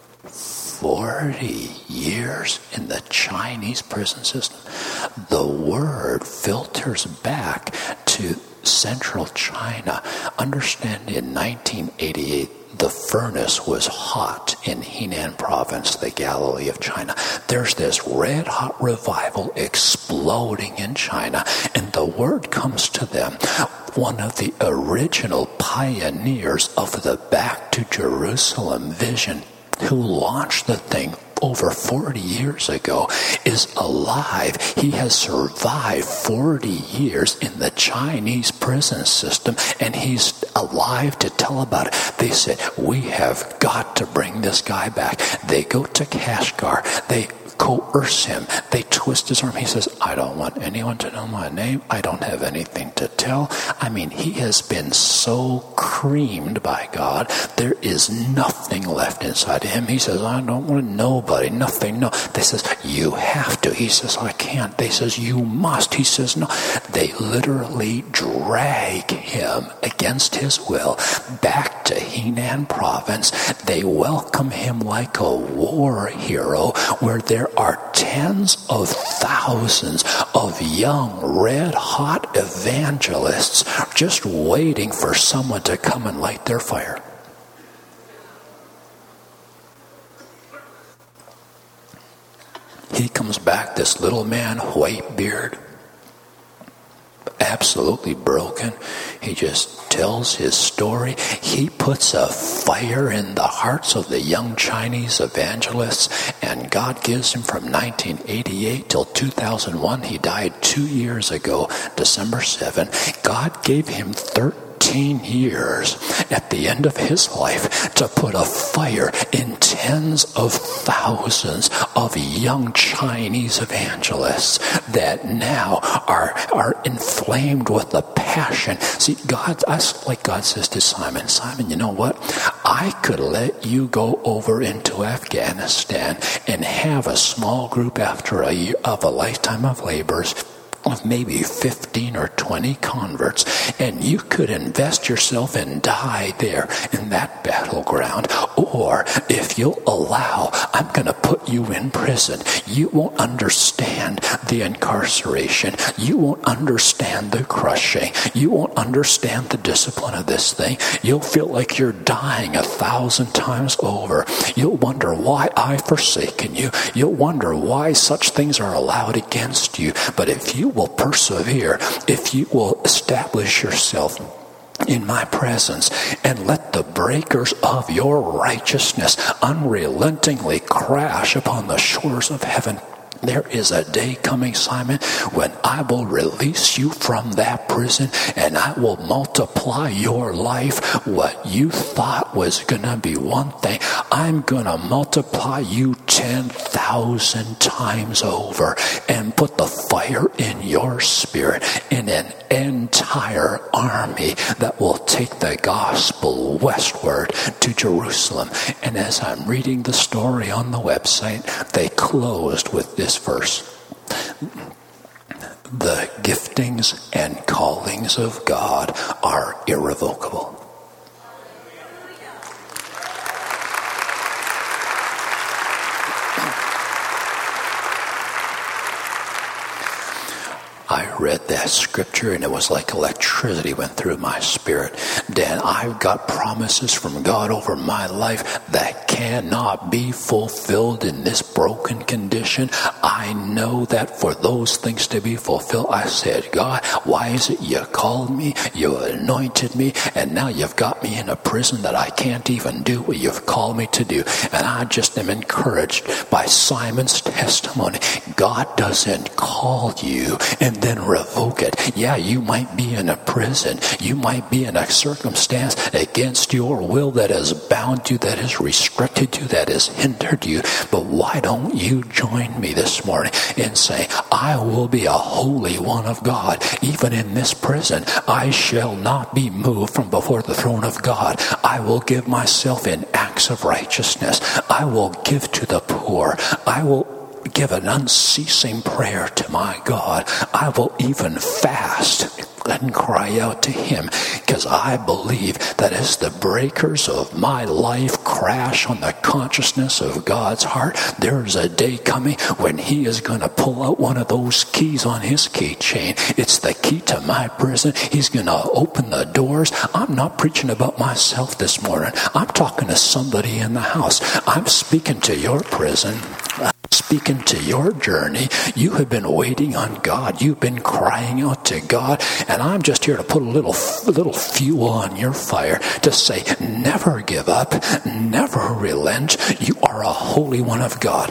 40 years in the Chinese prison system. The word filters back to central China. Understand, in 1988, the furnace was hot in Henan province, the Galilee of China. There's this red-hot revival exploding in China, and the word comes to them. One of the original pioneers of the Back to Jerusalem vision, who launched the thing over 40 years ago, is alive. He has survived 40 years in the Chinese prison system, and he's alive to tell about it. They said, we have got to bring this guy back. They go to Kashgar. They coerce him. They twist his arm. He says, I don't want anyone to know my name. I don't have anything to tell. I mean, he has been so creamed by God. There is nothing left inside of him. He says, I don't want nobody, nothing, no. They says, you have to. He says, I can't. They says, you must. He says, no. They literally drag him against his will back to Henan province. They welcome him like a war hero, where there are tens of thousands of young, red-hot evangelists just waiting for someone to come and light their fire. He comes back, this little man, white beard, absolutely broken. He just tells his story. He puts a fire in the hearts of the young Chinese evangelists, and God gives him from 1988 till 2001. He died 2 years ago, December 7. God gave him 13 years at the end of his life to put a fire in tens of thousands of young Chinese evangelists that now are inflamed with the passion. See, like God says to Simon, Simon, you know what? I could let you go over into Afghanistan and have a small group after a year of a lifetime of labors of maybe 15 or 20 converts, and you could invest yourself and die there in that battleground. Or if you'll allow, I'm going to put you in prison. You won't understand the incarceration. You won't understand the crushing. You won't understand the discipline of this thing. You'll feel like you're dying 1,000 times over. You'll wonder why I've forsaken you. You'll wonder why such things are allowed against you. But if you will persevere, if you will establish yourself in my presence and let the breakers of your righteousness unrelentingly crash upon the shores of heaven, there is a day coming, Simon, when I will release you from that prison and I will multiply your life. What you thought was going to be one thing, I'm going to multiply you 10,000 times over and put the fire in your spirit in an entire army that will take the gospel westward to Jerusalem. And as I'm reading the story on the website, they closed with this verse: the giftings and callings of God are irrevocable. I read that scripture and it was like electricity went through my spirit. Dan, I've got promises from God over my life that cannot be fulfilled in this broken condition. I know that for those things to be fulfilled, I said, God, why is it you called me, you anointed me, and now you've got me in a prison that I can't even do what you've called me to do? And I just am encouraged by Simon's testimony. God doesn't call you and then revoke it. Yeah, you might be in a prison. You might be in a circumstance against your will that has bound you, that has restricted you, that has hindered you. But why don't you join me this morning and say, I will be a holy one of God. Even in this prison, I shall not be moved from before the throne of God. I will give myself in acts of righteousness. I will give to the poor. I will give an unceasing prayer to my God. I will even fast and cry out to him, because I believe that as the breakers of my life crash on the consciousness of God's heart, there's a day coming when he is going to pull out one of those keys on his keychain. It's the key to my prison. He's going to open the doors. I'm not preaching about myself this morning. I'm talking to somebody in the house. I'm speaking to your prison. Speaking to your journey. You have been waiting on God. You've been crying out to God, and I'm just here to put a little fuel on your fire to say, never give up, never relent. You are a holy one of God.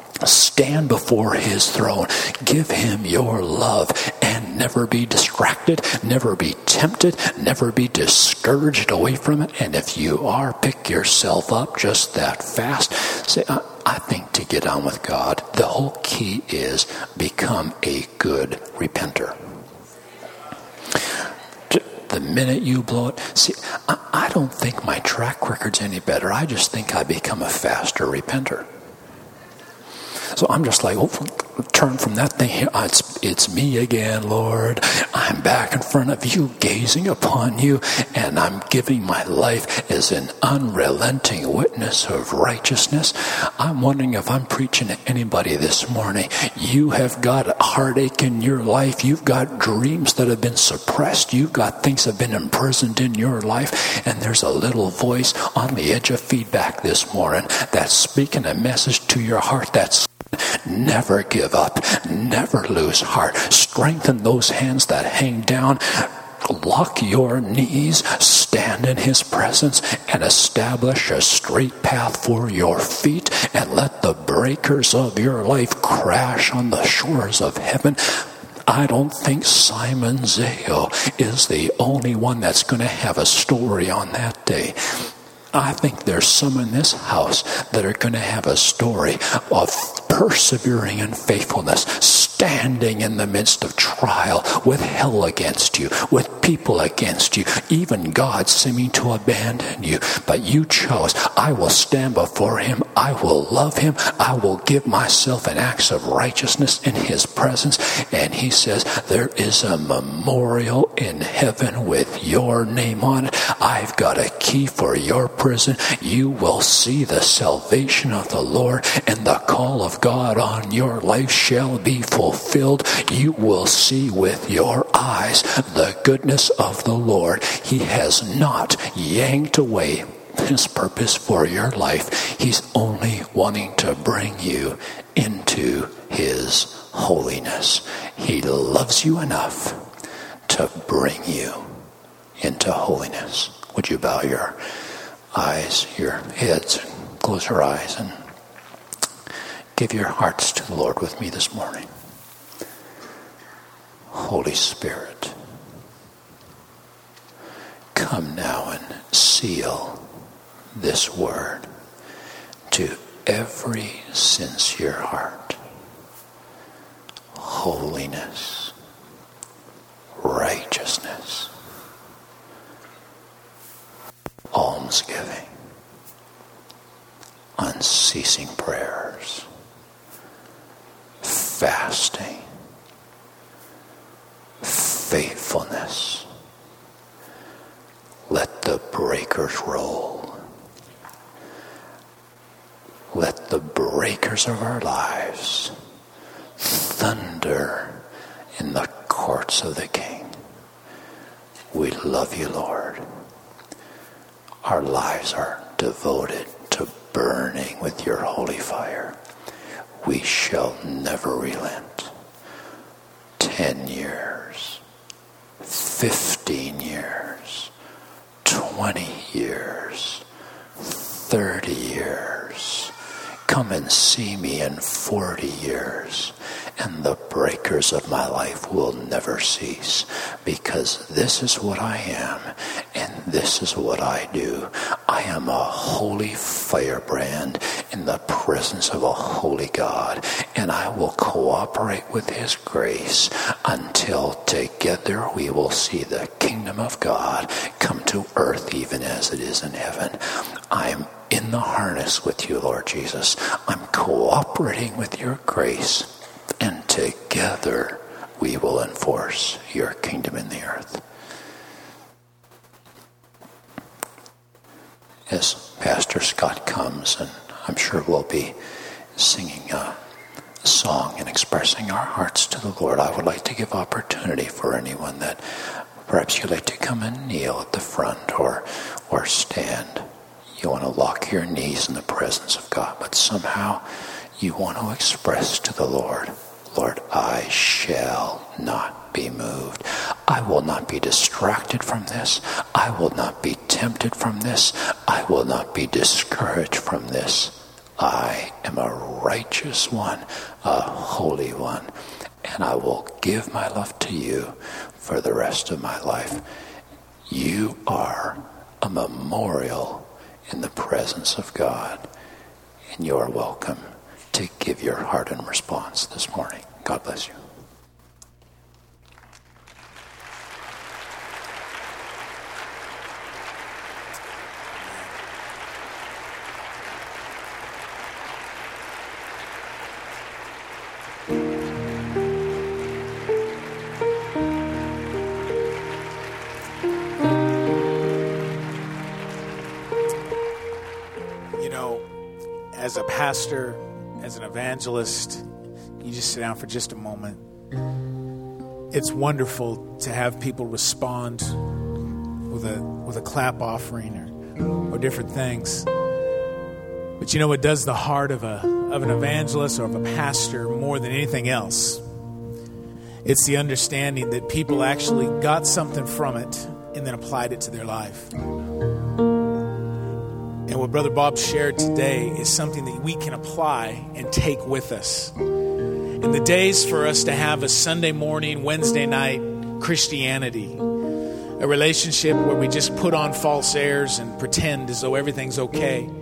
Stand before his throne. Give him your love and never be distracted, never be tempted, never be discouraged away from it. And if you are, pick yourself up just that fast. Say, I think to get on with God, the whole key is become a good repenter. The minute you blow it, see, I don't think my track record's any better. I just think I become a faster repenter. So I'm just like, turn from that thing here. It's me again, Lord. I'm back in front of you, gazing upon you, and I'm giving my life as an unrelenting witness of righteousness. I'm wondering if I'm preaching to anybody this morning. You have got a heartache in your life. You've got dreams that have been suppressed. You've got things that have been imprisoned in your life, and there's a little voice on the edge of feedback this morning that's speaking a message to your heart that's never give up, never lose heart. Strengthen those hands that hang down. Lock your knees, stand in his presence, and establish a straight path for your feet, and let the breakers of your life crash on the shores of heaven. I don't think Simon Zeo is the only one that's going to have a story on that day. I think there's some in this house that are going to have a story of persevering in faithfulness, standing in the midst of trial, with hell against you, with people against you, even God seeming to abandon you. But you chose, I will stand before him, I will love him, I will give myself in acts of righteousness in his presence. And he says, there is a memorial in heaven with your name on it. I've got a key for your prison. You will see the salvation of the Lord, and the call of God on your life shall be fulfilled. You will see with your eyes the goodness of the Lord. He has not yanked away his purpose for your life. He's only wanting to bring you into his holiness. He loves you enough to bring you into holiness. Would you bow your eyes, your heads, and close your eyes, and give your hearts to the Lord with me this morning. Holy Spirit, come now and seal this word to every sincere heart. Holiness, righteousness, almsgiving, unceasing prayers, fasting, faithfulness. Let the breakers roll. Let the breakers of our lives thunder in the courts of the King. We love you, Lord. Our lives are devoted to burning with your holy fire. We shall never relent. 10 years, 15 years, 20 years, 30 years. Come and see me in 40 years, and the breakers of my life will never cease, because this is what I am, and this is what I do. I am a holy firebrand in the presence of a holy God, and I will cooperate with his grace until together we will see the kingdom of God come to earth even as it is in heaven. I'm in the harness with you, Lord Jesus. I'm cooperating with your grace, and together we will enforce your kingdom in the earth. As Pastor Scott comes, and I'm sure we'll be singing a song and expressing our hearts to the Lord, I would like to give opportunity for anyone that perhaps you'd like to come and kneel at the front or stand. You want to lock your knees in the presence of God, but somehow you want to express to the Lord, Lord, I shall not be moved. I will not be distracted from this. I will not be tempted from this. I will not be discouraged from this. I am a righteous one, a holy one, and I will give my love to you for the rest of my life. You are a memorial in the presence of God, and you are welcome to give your heart in response this morning. God bless you. As a pastor, as an evangelist, you just sit down for just a moment. It's wonderful to have people respond with a clap offering or different things. But you know what does the heart of an evangelist or of a pastor more than anything else? It's the understanding that people actually got something from it and then applied it to their life. And what Brother Bob shared today is something that we can apply and take with us. In the days for us to have a Sunday morning, Wednesday night Christianity, a relationship where we just put on false airs and pretend as though everything's okay,